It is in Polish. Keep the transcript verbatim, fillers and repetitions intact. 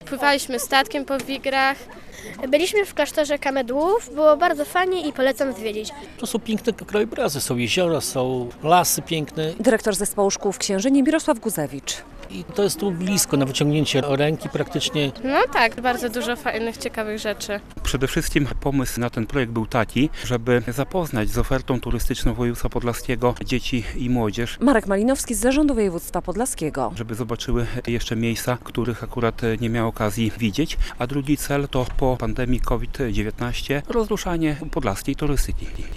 Pływaliśmy statkiem po Wigrach. Byliśmy w klasztorze Kamedłów, było bardzo fajnie i polecam zwiedzić. To są piękne krajobrazy, są jeziora, są lasy piękne. Dyrektor zespołu szkół w Księżynie Mirosław Guzewicz. I to jest tu blisko, na wyciągnięcie ręki praktycznie. No tak, bardzo dużo fajnych, ciekawych rzeczy. Przede wszystkim pomysł na ten projekt był taki, żeby zapoznać z ofertą turystyczną województwa podlaskiego dzieci i młodzież. Marek Malinowski z Zarządu Województwa Podlaskiego. Żeby zobaczyły jeszcze miejsca, których akurat nie miały okazji widzieć. A drugi cel to po pandemii kowid dziewiętnaście rozruszanie podlaskiej turystyki.